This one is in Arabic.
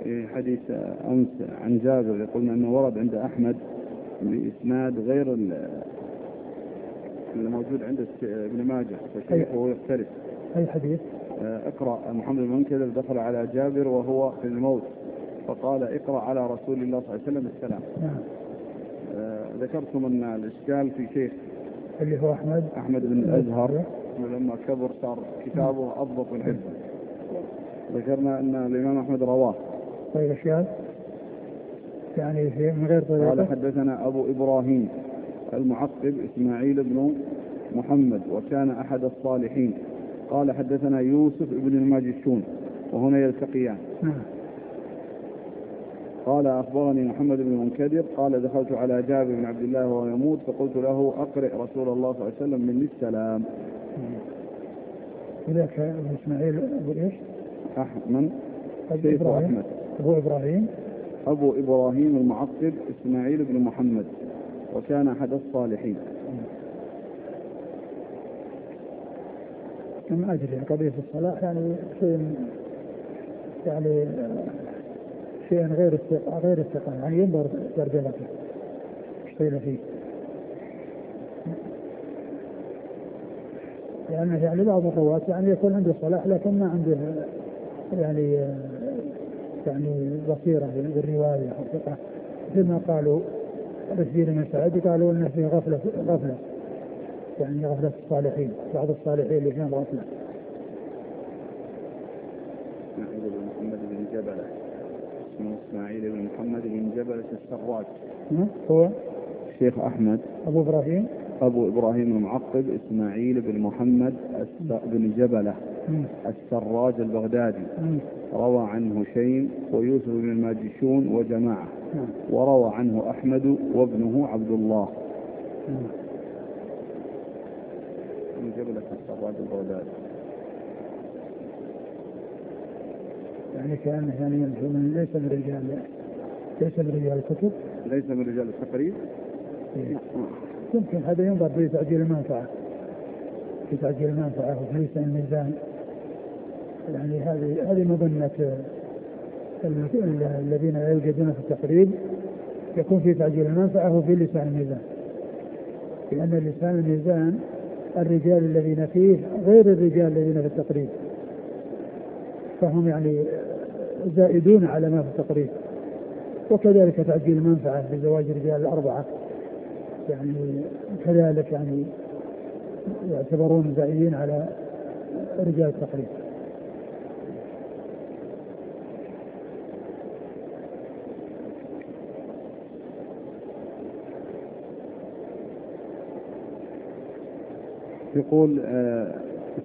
في حديث أمس عن جابر يقولون أنه ورد عند أحمد بإسناد غير الموجود عند ابن ماجه فشيخه يختلف. أي حديث؟ اقرأ محمد بن منكدر دخل على جابر وهو في الموت فقال اقرأ على رسول الله صلى الله عليه وسلم السلام. ذكرتم أن الإشكال في شيخ اللي هو أحمد بن الأزهر ولما كبر صار كتابه أضبط من حفظه. ذكرنا أن الإمام أحمد رواه. طيب إشكال يعني من غير طريقة. قال حدثنا أبو إبراهيم المعقب إسماعيل بن محمد وكان أحد الصالحين. قال حدثنا يوسف بن الماجشون وهنا يلتقيان. قال أخبرني محمد بن منكدر قال دخلت على جابر بن عبد الله وهو يموت فقلت له أقرئ رسول الله صلى الله عليه وسلم مني السلام. إذاك إسماعيل أبو إيش؟ أحمد أحمد أبو إبراهيم المعقب إسماعيل بن محمد وكان أحد الصالحين. من أجل قضية الصلاح يعني شيء غير الثقة يعني ينظر درجته اشتغل فيه لأنه يعني بعض الرواة يعني يكون عنده صلاح لكن ما عنده يعني بصيرة بالرواية أو ثقة مثل ما قالوا رشدين بن سعد قالوا أنه فيه غفلة يعني غفلة الصالحين بعض الصالحين اللي فيهم غفلة. محمد بن جبلة اسمه إسماعيل بن محمد بن جبلة السراج. هو الشيخ أحمد أبو إبراهيم المعقب إسماعيل بن محمد بن جبلة السراج البغدادي. روى عنه هشيم ويوسف بن الماجشون وجماعة وروى عنه أحمد وابنه عبد الله. من جبلة السراج البغدادي يعني كأنه يعني ليس من رجال الكتب ليس من رجال التقريب. يمكن هذا ينظر في تعجيل المنفعة وفي لسان الميزان يعني هذه مظنة الذين يوجدون في التقريب يكون في تعجيل المنفعة وفي لسان الميزان لأن لسان الميزان الرجال الذين فيه غير الرجال الذين في التقريب فهم يعني زائدون على ما في التقريب. وكذلك تعجيل المنفعة بزواج الرجال الأربعة يعني كذلك يعني يعتبرون زائدين على رجال التقريب. يقول